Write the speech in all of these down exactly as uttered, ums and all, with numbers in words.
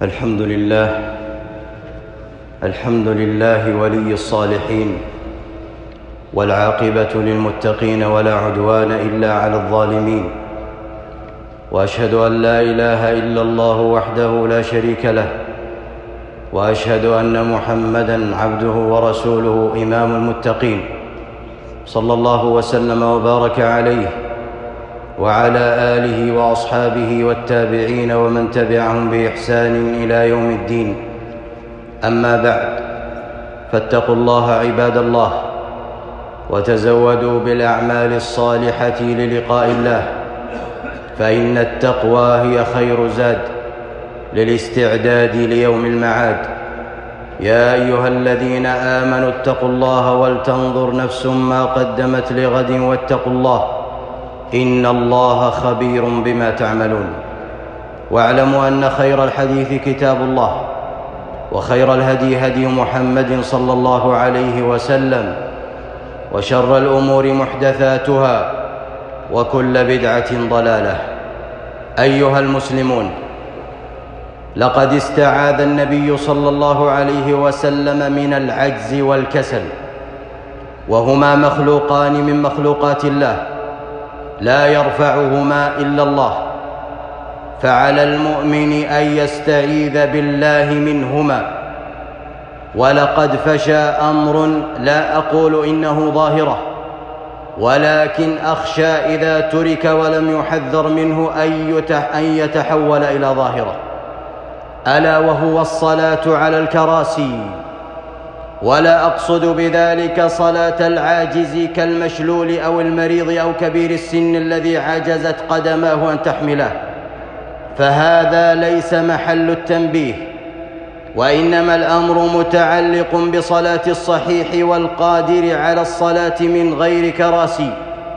الحمد لله الحمد لله ولي الصالحين، والعاقبة للمتقين، ولا عدوان إلا على الظالمين. وأشهد أن لا إله إلا الله وحده لا شريك له، وأشهد أن محمدًا عبده ورسوله إمام المتقين، صلى الله وسلم وبارك عليه وعلى آله وأصحابه والتابعين ومن تبعهم بإحسان إلى يوم الدين. أما بعد، فاتقوا الله عباد الله، وتزودوا بالأعمال الصالحة للقاء الله، فإن التقوى هي خير زاد للاستعداد ليوم المعاد. يا أيها الذين آمنوا اتقوا الله ولتنظر نفس ما قدمت لغد واتقوا الله، إن الله خبير بما تعملون. واعلموا أن خير الحديث كتاب الله، وخير الهدي هدي محمد صلى الله عليه وسلم، وشر الأمور محدثاتها، وكل بدعة ضلالة. أيها المسلمون، لقد استعاذ النبي صلى الله عليه وسلم من العجز والكسل، وهما مخلوقان من مخلوقات الله لا يرفعهما إلا الله، فعلى المؤمن أن يستعيذ بالله منهما. ولقد فشى أمر لا أقول إنه ظاهرة، ولكن أخشى إذا ترك ولم يحذر منه أن يتحول إلى ظاهرة، ألا وهو الصلاة على الكراسي. ولا أقصد بذلك صلاة العاجز كالمشلول أو المريض أو كبير السن الذي عجزت قدماه أن تحمله، فهذا ليس محل التنبيه، وإنما الأمر متعلق بصلاة الصحيح والقادر على الصلاة من غير كراسي.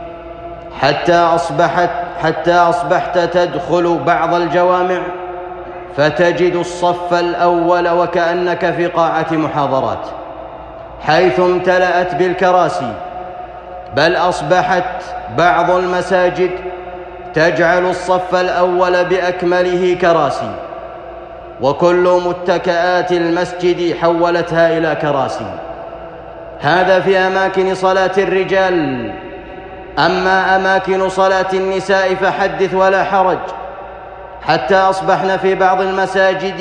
حتى أصبحت, حتى أصبحت تدخل بعض الجوامع فتجد الصف الأول وكأنك في قاعة محاضرات، حيث امتلأت بالكراسي، بل أصبحت بعض المساجد تجعل الصف الأول بأكمله كراسي، وكل متكئات المسجد حولتها إلى كراسي. هذا في أماكن صلاة الرجال. أما أماكن صلاة النساء فحدث ولا حرج، حتى أصبحن في بعض المساجد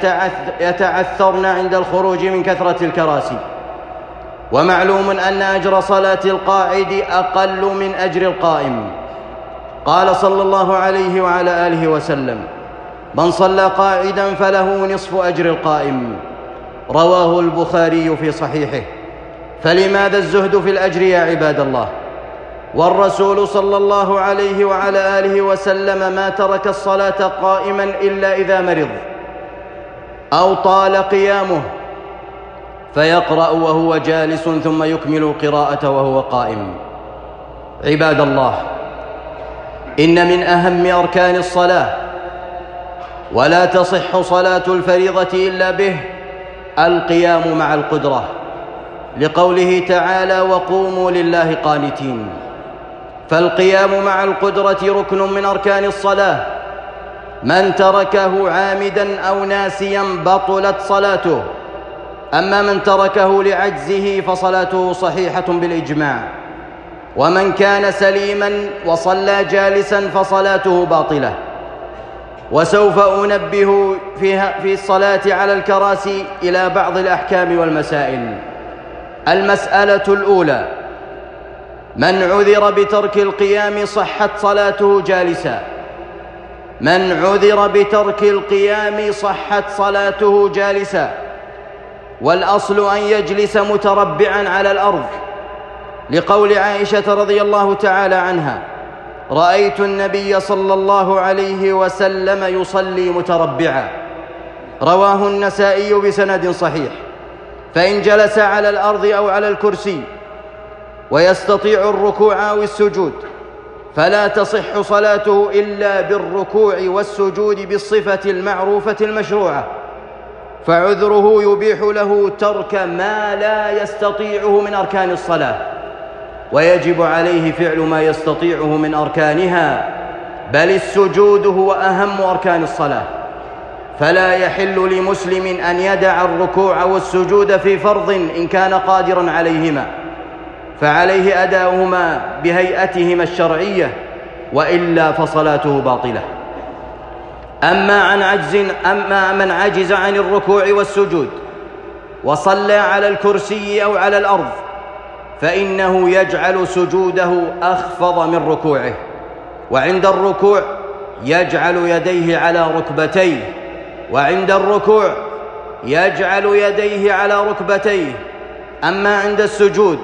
يتعثرن عند الخروج من كثرة الكراسي. ومعلوم أن أجر صلاة القاعد أقل من أجر القائم. قال صلى الله عليه وعلى آله وسلم: من صلى قاعدا فله نصف أجر القائم. رواه البخاري في صحيحه. فلماذا الزهد في الأجر يا عباد الله؟ والرسول صلى الله عليه وعلى آله وسلم ما ترك الصلاة قائما إلا إذا مرض أو طال قيامه، فيقرأ وهو جالس ثم يكمل القراءة وهو قائم. عباد الله، إن من أهم أركان الصلاة، ولا تصح صلاة الفريضة إلا به، القيام مع القدرة، لقوله تعالى: وقوموا لله قانتين. فالقيام مع القدرة ركن من أركان الصلاة، من تركه عامدا أو ناسيا بطلت صلاته. أما من تركه لعجزه فصلاته صحيحة بالإجماع، ومن كان سليما وصلى جالسا فصلاته باطلة. وسوف أنبه في الصلاة على الكراسي إلى بعض الأحكام والمسائل. المسألة الأولى: من عذر بترك القيام صحت صلاته جالسا. من عذر بترك القيام صحت صلاته جالسا، والأصل أن يجلس متربعا على الأرض، لقول عائشة رضي الله تعالى عنها: رأيت النبي صلى الله عليه وسلم يصلي متربعا. رواه النسائي بسند صحيح. فإن جلس على الأرض أو على الكرسي ويستطيع الركوع أو السجود فلا تصح صلاته إلا بالركوع والسجود بالصفة المعروفة المشروعة، فعذره يبيح له ترك ما لا يستطيعه من أركان الصلاة، ويجب عليه فعل ما يستطيعه من أركانها، بل السجود هو أهم أركان الصلاة. فلا يحل لمسلم أن يدع الركوع والسجود في فرض إن كان قادرا عليهما، فعليه أداؤهما بهيئتهما الشرعية، وإلا فصلاته باطلة. أما عن عجز أما من عجز عن الركوع والسجود وصلى على الكرسي أو على الأرض، فإنه يجعل سجوده أخفض من ركوعه، وعند الركوع يجعل يديه على ركبتيه، وعند الركوع يجعل يديه على ركبتيه. أما عند السجود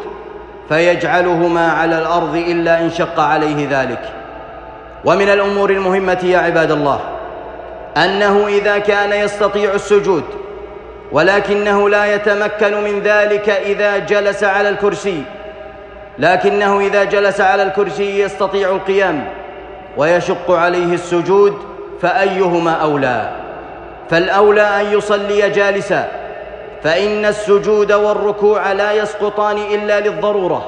فيجعلهما على الأرض إلا إن شق عليه ذلك. ومن الأمور المهمة يا عباد الله أنه إذا كان يستطيع السجود ولكنه لا يتمكن من ذلك إذا جلس على الكرسي، لكنه إذا جلس على الكرسي يستطيع القيام ويشق عليه السجود، فأيهما أولى؟ فالأولى أن يصلي جالسا، فإن السجود والركوع لا يسقطان إلا للضرورة،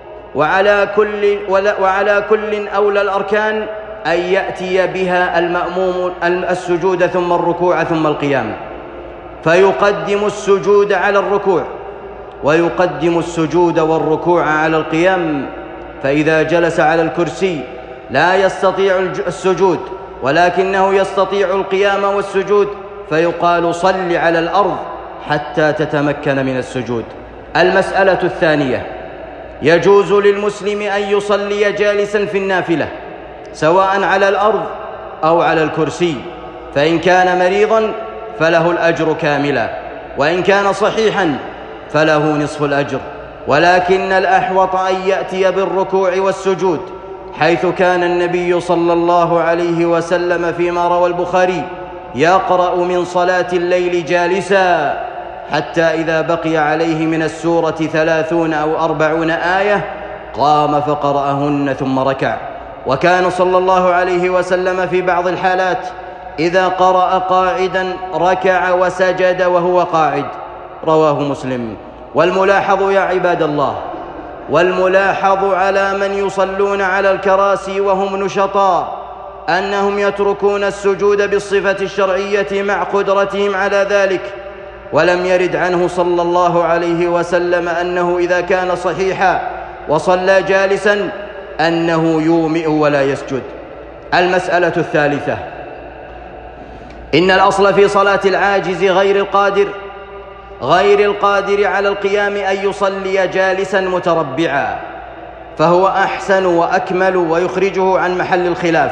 وعلى كل, وعلى كل أولى الأركان أن يأتي بها المأموم السجود ثم الركوع ثم القيام، فيقدم السجود على الركوع ويقدم السجود والركوع على القيام. فإذا جلس على الكرسي لا يستطيع السجود ولكنه يستطيع القيام والسجود، فيقال صل على الأرض حتى تتمكن من السجود. المسألة الثانية: يجوز للمسلم أن يصلي جالسا في النافلة سواء على الأرض أو على الكرسي، فإن كان مريضا فله الأجر كاملا، وإن كان صحيحا فله نصف الأجر، ولكن الأحوط أن يأتي بالركوع والسجود، حيث كان النبي صلى الله عليه وسلم فيما روى البخاري يقرأ من صلاة الليل جالسا حتى إذا بقي عليه من السورة ثلاثون أو أربعون آية قام فقرأهن ثم ركع. وكان صلى الله عليه وسلم في بعض الحالات إذا قرأ قاعدا ركع وسجد وهو قاعد، رواه مسلم. والملاحظ يا عباد الله، والملاحظ على من يصلون على الكراسي وهم نشطاء أنهم يتركون السجود بالصفة الشرعية مع قدرتهم على ذلك، ولم يرد عنه صلى الله عليه وسلم أنه إذا كان صحيحا وصلى جالسا أنه يومئ ولا يسجد. المسألة الثالثة: إن الأصل في صلاة العاجز غير القادر غير القادر على القيام أن يصلي جالسا متربعا، فهو أحسن وأكمل ويخرجه عن محل الخلاف،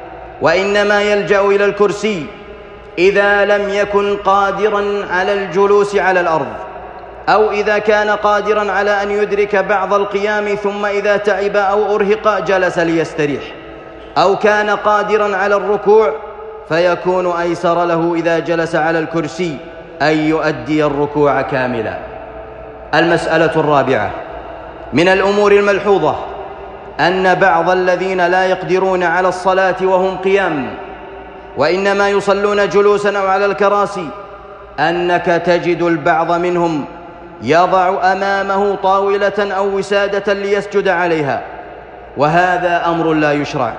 وإنما يلجأ إلى الكرسي إذا لم يكن قادرا على الجلوس على الأرض، أو إذا كان قادرا على أن يدرك بعض القيام ثم إذا تعب أو أرهق جلس ليستريح، أو كان قادرا على الركوع فيكون أيسر له إذا جلس على الكرسي أن يؤدي الركوع كاملا. المسألة الرابعة: من الأمور الملحوظة أن بعض الذين لا يقدرون على الصلاة وهم قيام وإنما يصلون جلوسا أو على الكراسي، أنك تجد البعض منهم يضع أمامه طاولة أو وسادة ليسجد عليها، وهذا أمر لا يشرع.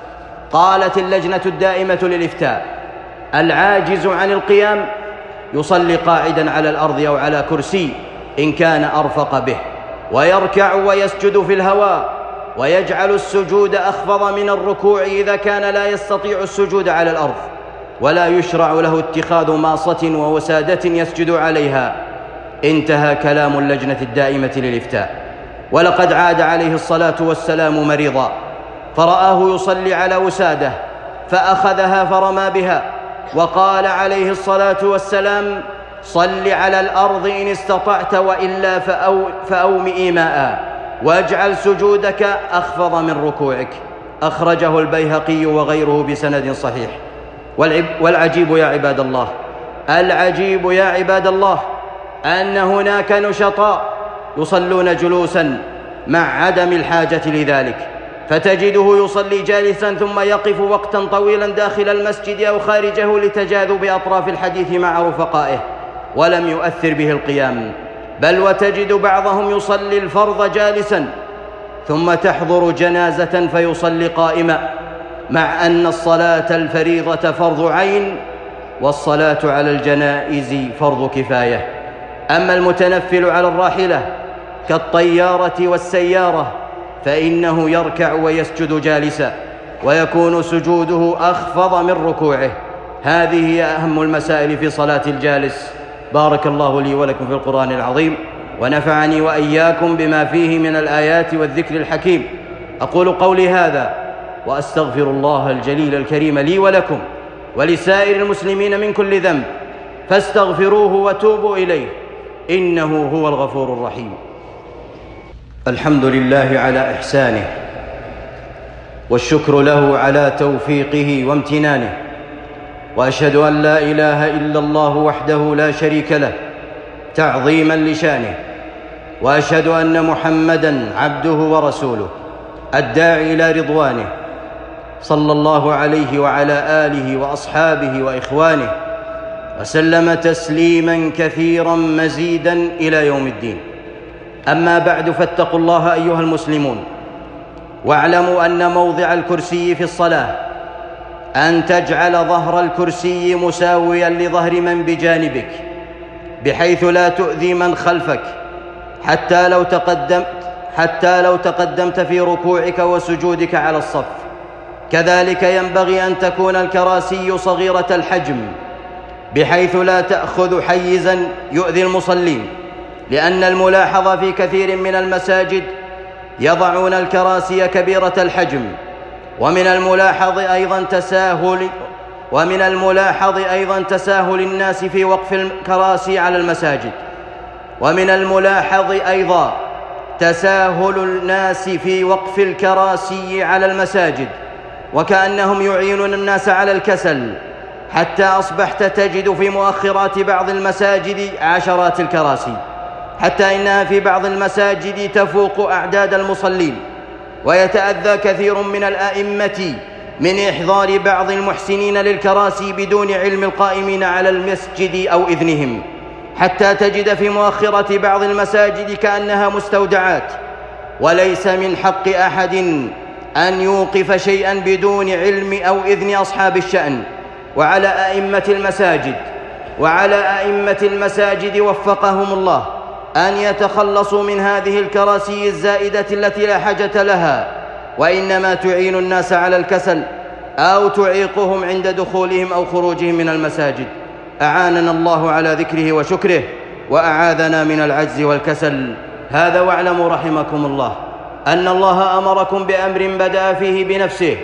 قالت اللجنة الدائمة للإفتاء: العاجز عن القيام يصلي قاعدا على الأرض أو على كرسي إن كان أرفق به، ويركع ويسجد في الهواء، ويجعل السجود أخفض من الركوع إذا كان لا يستطيع السجود على الأرض، ولا يشرع له اتخاذ ماصة ووسادة يسجد عليها. انتهى كلام اللجنة الدائمة للإفتاء. ولقد عاد عليه الصلاة والسلام مريضا فرآه يصلي على وساده فأخذها فرمى بها، وقال عليه الصلاة والسلام: صل على الأرض إن استطعت، وإلا فأو فأومئ ماء، واجعل سجودك أخفض من ركوعك. أخرجه البيهقي وغيره بسند صحيح. والعجيب يا عباد الله العجيب يا عباد الله أن هناك نشطاء يصلون جلوسا مع عدم الحاجة لذلك، فتجده يصلي جالسا ثم يقف وقتا طويلا داخل المسجد أو خارجه لتجاذب أطراف الحديث مع رفقائه، ولم يؤثر به القيام. بل وتجد بعضهم يصلي الفرض جالسا ثم تحضر جنازة فيصلي قائما، مع أن الصلاة الفريضة فرض عين والصلاة على الجنائز فرض كفاية. أما المتنفل على الراحلة كالطيارة والسيارة فإنه يركع ويسجد جالسا، ويكون سجوده أخفض من ركوعه. هذه هي أهم المسائل في صلاة الجالس. بارك الله لي ولكم في القرآن العظيم، ونفعني وإياكم بما فيه من الآيات والذكر الحكيم. أقول قولي هذا وأستغفر الله الجليل الكريم لي ولكم ولسائر المسلمين من كل ذنب، فاستغفروه وتوبوا إليه، إنه هو الغفور الرحيم. الحمد لله على إحسانه، والشكر له على توفيقه وامتنانه، وأشهد أن لا إله إلا الله وحده لا شريك له تعظيما لشانه، وأشهد أن محمدًا عبده ورسوله الداعي إلى رضوانه، صلى الله عليه وعلى آله وأصحابه وإخوانه، وسلم تسليماً كثيراً مزيداً إلى يوم الدين. أما بعد، فاتقوا الله أيها المسلمون، واعلموا أن موضع الكرسي في الصلاة أن تجعل ظهر الكرسي مساوياً لظهر من بجانبك، بحيث لا تؤذي من خلفك، حتى لو تقدمت حتى لو تقدمت في ركوعك وسجودك على الصف. كذلك ينبغي أن تكون الكراسي صغيرة الحجم، بحيث لا تأخذ حيزاً يؤذي المصلين، لأن الملاحظ في كثير من المساجد يضعون الكراسي كبيرة الحجم، ومن الملاحظ أيضاً تساهل ومن الملاحظ أيضاً تساهل الناس في وقف الكراسي على المساجد ومن الملاحظ أيضاً تساهل الناس في وقف الكراسي على المساجد، وكأنهم يعينون الناس على الكسل، حتى أصبحت تجد في مؤخرات بعض المساجد عشرات الكراسي، حتى إنها في بعض المساجد تفوق أعداد المصلين. ويتأذى كثير من الأئمة من إحضار بعض المحسنين للكراسي بدون علم القائمين على المسجد أو إذنهم، حتى تجد في مؤخرة بعض المساجد كأنها مستودعات. وليس من حق أحد أن يوقف شيئا بدون علم أو إذن أصحاب الشأن. وعلى أئمة المساجد وعلى أئمة المساجد وفقهم الله أن يتخلصوا من هذه الكراسي الزائدة التي لا حاجة لها، وإنما تعين الناس على الكسل أو تعيقهم عند دخولهم أو خروجهم من المساجد. أعاننا الله على ذكره وشكره، وأعاذنا من العجز والكسل. هذا واعلموا رحمكم الله أن الله أمركم بأمر بدأ فيه بنفسه،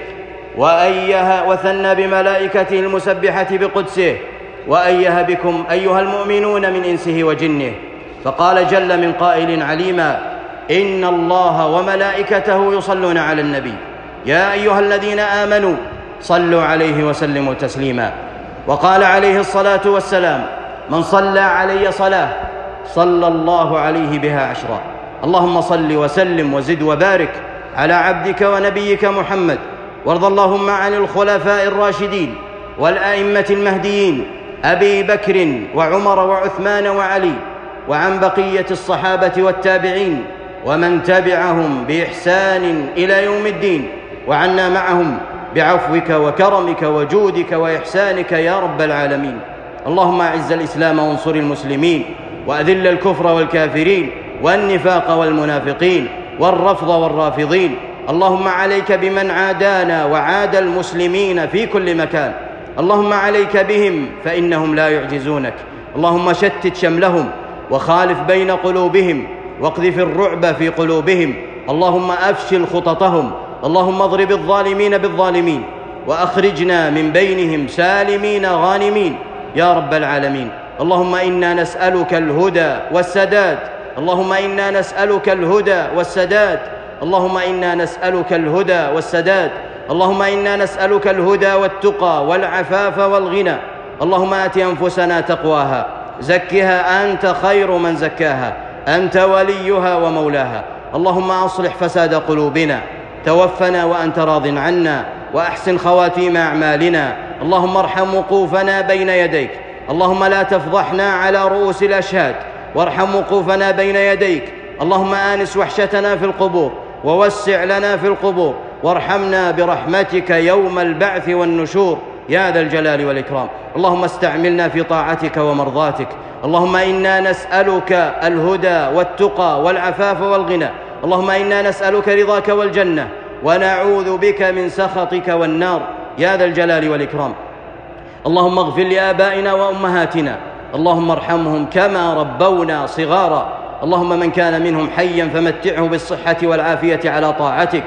وأيها وثنى بملائكته المسبحة بقدسه، وأيها بكم أيها المؤمنون من إنسه وجنه، فقال جل من قائل عليما: إن الله وملائكته يصلون على النبي يا أيها الذين آمنوا صلوا عليه وسلموا تسليما. وقال عليه الصلاة والسلام: من صلى علي صلاة صلى الله عليه بها عشرا. اللهم صل وسلم وزد وبارك على عبدك ونبيك محمد، وارض اللهم عن الخلفاء الراشدين والأئمة المهديين أبي بكر وعمر وعثمان وعلي، وعن بقية الصحابة والتابعين ومن تبعهم بإحسان إلى يوم الدين، وعنا معهم بعفوك وكرمك وجودك وإحسانك يا رب العالمين. اللهم أعز الإسلام وانصر المسلمين، وأذل الكفر والكافرين والنفاق والمنافقين والرفض والرافضين. اللهم عليك بمن عادانا وعاد المسلمين في كل مكان. اللهم عليك بهم فإنهم لا يعجزونك. اللهم شتت شملهم وخالف بين قلوبهم، واقذف الرعب في قلوبهم. اللهم أفشل خططهم. اللهم اضرب الظالمين بالظالمين، وأخرجنا من بينهم سالمين غانمين يا رب العالمين. اللهم إنا نسألك الهدى والسداد اللهم إنا نسألك الهدى والسداد اللهم إنا نسألك الهدى والسداد اللهم إنا نسألك الهدى والتقى والعفاف والغنى. اللهم آت أنفسنا تقواها، زكها أنت خير من زكاها، أنت وليها ومولاها. اللهم أصلح فساد قلوبنا، توفنا وأنت راض عنا، وأحسن خواتيم أعمالنا. اللهم ارحم وقوفنا بين يديك. اللهم لا تفضحنا على رؤوس الأشهاد، وارحم وقوفنا بين يديك. اللهم آنس وحشتنا في القبور، ووسع لنا في القبور، وارحمنا برحمتك يوم البعث والنشور. يا ذا الجلال والإكرام. اللهم استعملنا في طاعتك ومرضاتك. اللهم إنا نسألك الهدى والتقى والعفاف والغنى. اللهم إنا نسألك رضاك والجنة ونعوذ بك من سخطك والنار يا ذا الجلال والإكرام. اللهم اغفر لآبائنا وأمهاتنا، اللهم ارحمهم كما ربونا صغارا. اللهم من كان منهم حيا فمتعه بالصحة والعافية على طاعتك،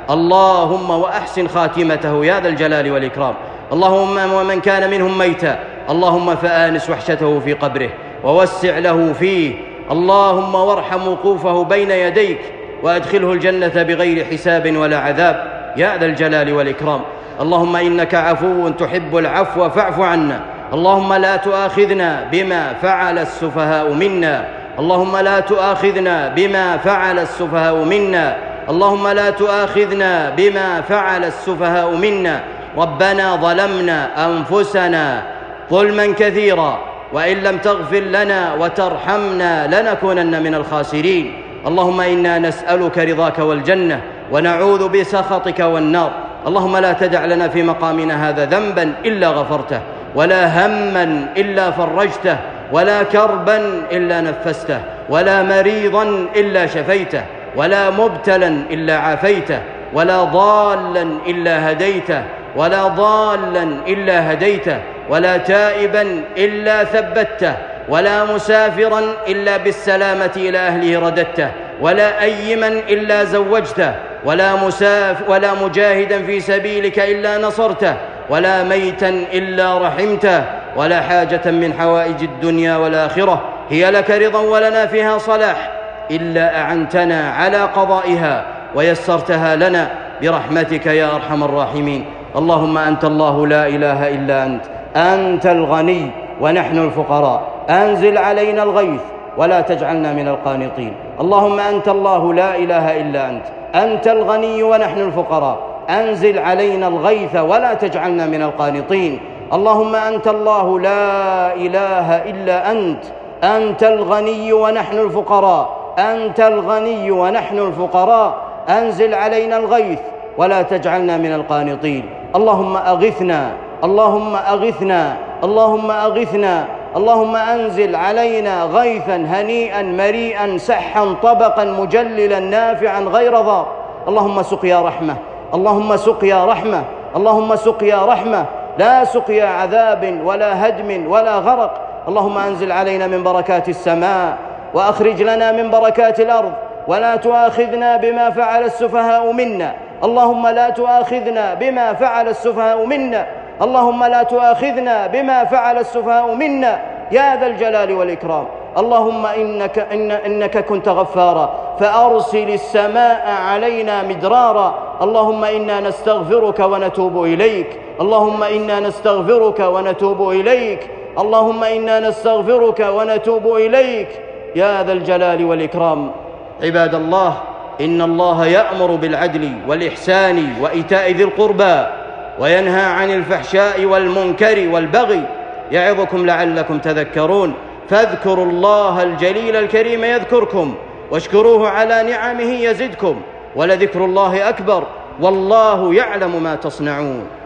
اللهم وأحسن خاتمته يا ذا الجلال والإكرام. اللهم ومن كان منهم ميتا، اللهم فآنس وحشته في قبره ووسع له فيه، اللهم وارحم وقوفه بين يديك وأدخله الجنة بغير حساب ولا عذاب يا ذا الجلال والإكرام. اللهم إنك عفو تحب العفو فاعف عنا. اللهم لا تؤاخذنا بما فعل السفهاء منا، اللهم لا تؤاخذنا بما فعل السفهاء منا، اللهم لا تؤاخذنا بما فعل السفهاء منا. ربنا ظلمنا أنفسنا ظلما كثيرا وإن لم تغفر لنا وترحمنا لنكونن من الخاسرين. اللهم إنا نسألك رضاك والجنة ونعوذ بسخطك والنار. اللهم لا تدع لنا في مقامنا هذا ذنبا إلا غفرته، ولا هما إلا فرجته، ولا كربا إلا نفسته، ولا مريضا إلا شفيته، ولا مبتلا إلا عافيته، ولا ضالا إلا هديته، ولا ضالا إلا هديته، ولا تائبا إلا ثبته، ولا مسافرا إلا بالسلامة إلى أهله رددته، ولا أيما إلا زوجته، ولا, مساف ولا مجاهدا في سبيلك إلا نصرته، ولا ميتا إلا رحمته، ولا حاجة من حوائج الدنيا والآخرة هي لك رضا ولنا فيها صلاح إلا أعنتنا على قضائها ويسرتها لنا برحمتك يا أرحم الراحمين. اللهم أنت الله لا إله إلا أنت، أنت الغني ونحن الفقراء، أنزل علينا الغيث ولا تجعلنا من القانطين. اللهم أنت الله لا إله إلا أنت، أنت الغني ونحن الفقراء، أنزل علينا الغيث ولا تجعلنا من القانطين. اللهم أنت الله لا إله إلا أنت، أنت الغني ونحن الفقراء، أنت الغني ونحن الفقراء، أنزل علينا الغيث ولا تجعلنا من القانطين. اللهم أغثنا، اللهم أغثنا، اللهم أغثنا، اللهم أنزل علينا غيثا هنيئا مريئا سحا طبقا مجللا نافعا غير ضار. اللهم سقيا رحمة، اللهم سقيا رحمة، اللهم سقيا رحمة، لا سقيا عذاب ولا هدم ولا غرق. اللهم أنزل علينا من بركات السماء وأخرج لنا من بركات الأرض، ولا تؤاخذنا بما فعل السفهاء منا. اللهم لا تؤاخذنا بما فعل السفهاء منا، اللهم لا تؤاخذنا بما فعل السفهاء منا يا ذا الجلال والإكرام. اللهم إنك, إن إنك كنت غفارا فأرسل السماء علينا مدرارا. اللهم إنا نستغفرك ونتوب إليك، اللهم إنا نستغفرك ونتوب إليك، اللهم إنا نستغفرك ونتوب إليك يا ذا الجلال والإكرام. عباد الله، إن الله يأمر بالعدل والإحسان وإيتاء ذي القربى وينهى عن الفحشاء والمنكر والبغي يعظكم لعلكم تذكرون. فاذكروا الله الجليل الكريم يذكركم واشكروه على نعمه يزدكم ولذكر الله أكبر والله يعلم ما تصنعون.